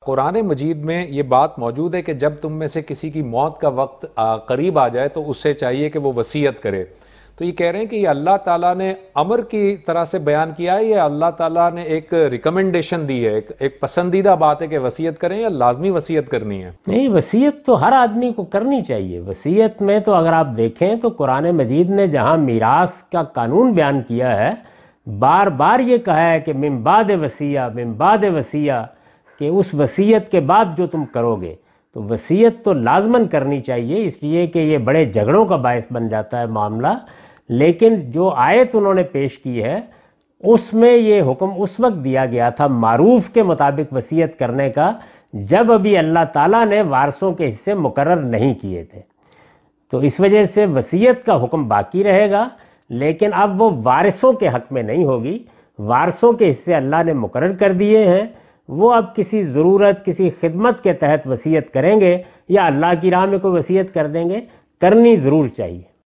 قرآن مجید میں یہ بات موجود ہے کہ جب تم میں سے کسی کی موت کا وقت قریب آ جائے تو اس سے چاہیے کہ وہ وصیت کرے. تو یہ کہہ رہے ہیں کہ یہ اللہ تعالیٰ نے امر کی طرح سے بیان کیا ہے یا اللہ تعالیٰ نے ایک ریکمنڈیشن دی ہے، ایک پسندیدہ بات ہے کہ وصیت کریں یا لازمی وصیت کرنی ہے؟ نہیں، وصیت تو ہر آدمی کو کرنی چاہیے. وصیت میں تو اگر آپ دیکھیں تو قرآن مجید نے جہاں میراث کا قانون بیان کیا ہے، بار بار یہ کہا ہے کہ من بعد وصیہ، من بعد وصیہ، کہ اس وصیت کے بعد جو تم کرو گے. تو وصیت تو لازماً کرنی چاہیے، اس لیے کہ یہ بڑے جھگڑوں کا باعث بن جاتا ہے معاملہ. لیکن جو آیت انہوں نے پیش کی ہے اس میں یہ حکم اس وقت دیا گیا تھا معروف کے مطابق وصیت کرنے کا، جب ابھی اللہ تعالیٰ نے وارثوں کے حصے مقرر نہیں کیے تھے. تو اس وجہ سے وصیت کا حکم باقی رہے گا، لیکن اب وہ وارثوں کے حق میں نہیں ہوگی. وارثوں کے حصے اللہ نے مقرر کر دیے ہیں، وہ اب کسی ضرورت، کسی خدمت کے تحت وصیت کریں گے یا اللہ کی راہ میں کوئی وصیت کر دیں گے. کرنی ضرور چاہیے.